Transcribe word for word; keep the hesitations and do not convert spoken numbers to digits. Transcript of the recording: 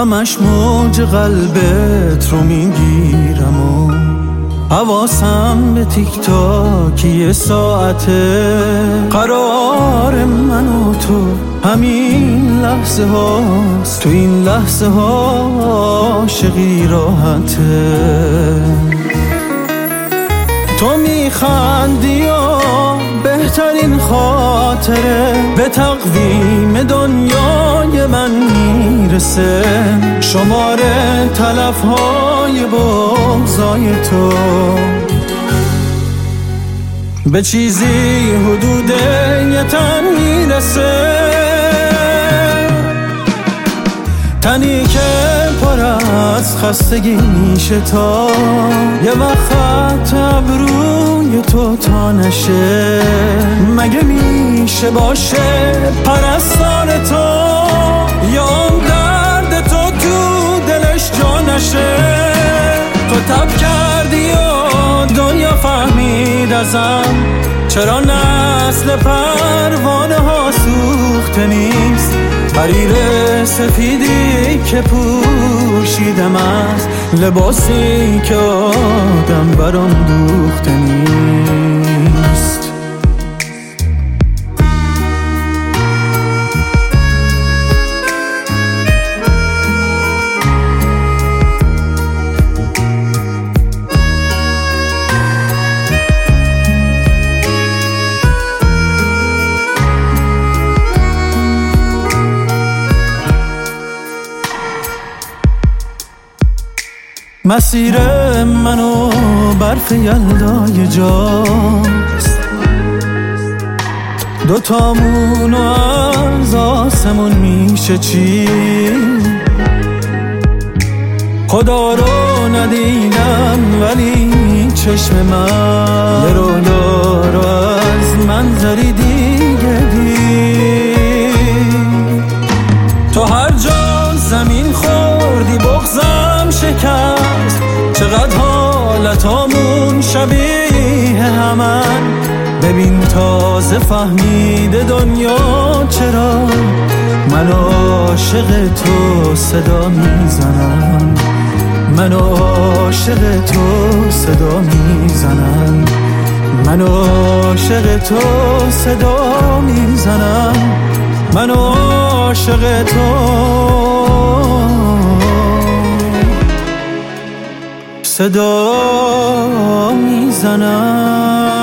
همش موج قلبت رو میگیرم و حواسم به تیک تاک یه ساعته. قرار من و تو همین لحظه هاست، تو این لحظه ها عاشقی راحته. تو میخندی و بهترین خاطره به تقویم دنیای من میرسه. شماره تلف های بغضای تو به چیزی حدود یه تن میرسه. تنی که پر از خستگی میشه تا یه وقت خط ابروی تو تا نشه. مگه میشه باشه پرستار تو یا اون درد تو تو دلش جا نشه. تو تب کردی و دنیا فهمید ازم چرا نسل پروانه ها سوخته نیست. حریر سفیدی که پوشیدم از لباسی که آدم برام دوخته نیست. مسیر منو برف یلدای جاست، دوتامونو از آسمون میشه چی. خدا رو ندیدم ولی چشم من یه رویا رو از منظری دیگه دید. تو هر جا زمین خوردی بغضم شکست. چقدر حالتامون شبیه همن. ببین تازه فهمیده دنیا چرا من عاشق تو صدا میزنم. من عاشق تو صدا میزنم. من عاشق تو صدا میزنم. من عاشق تو صدا میزنم.